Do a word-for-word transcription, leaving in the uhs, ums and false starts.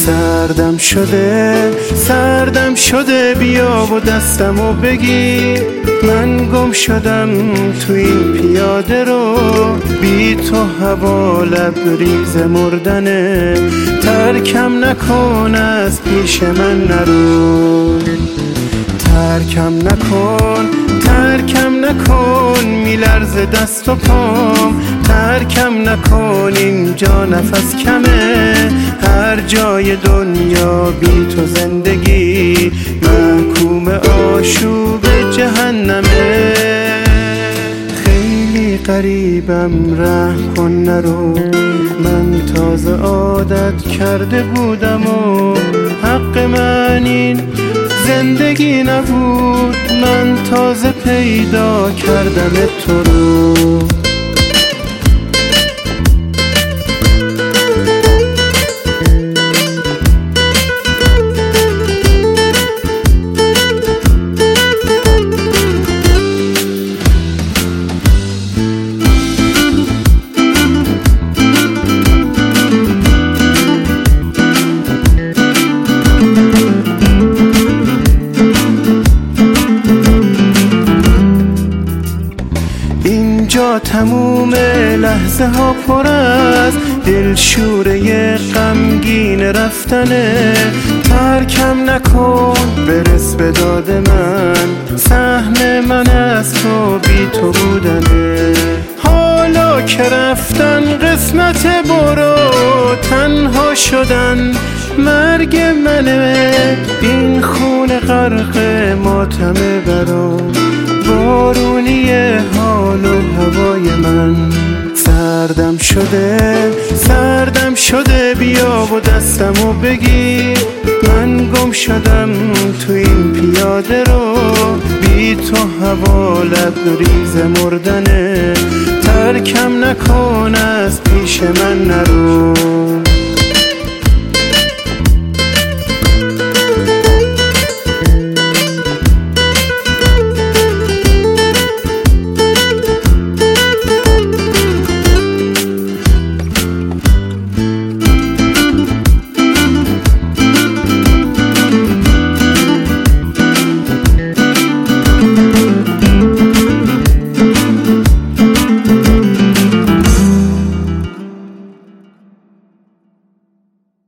سردم شده سردم شده بیا و دستمو بگیر، من گم شدم تو این پیاده رو، بی تو هوا لبریز مردنه، ترکم نکن از پیش من نرو، ترکم نکن ترکم نکن میلرزه دست و پام، ترکم نکن اینجا نفس کمه، هر جای دنیا بی تو زندگی محکوم آشوب جهنمه. خیلی قریبم رحم کن نرو، من تازه عادت کرده بودم و حق من این زندگی نبود، من تازه پیدا کردم تو رو. اینجا تموم لحظه ها پر از دلشوره غمگین رفتنه، ترکم نکن برس به داد من، سهم من از تو بی تو بودنه، حالا که رفتن قسمت برو، تنها شدن مرگ منه، این خون غرق ماتمه برام، بارونی حال و هوای من، سردم شده سردم شده بیا و دستمو بگیر، من گم شدم تو این پیاده رو، بی تو هوا لبریز مردنه، ترکم نکن از پیش من نرو.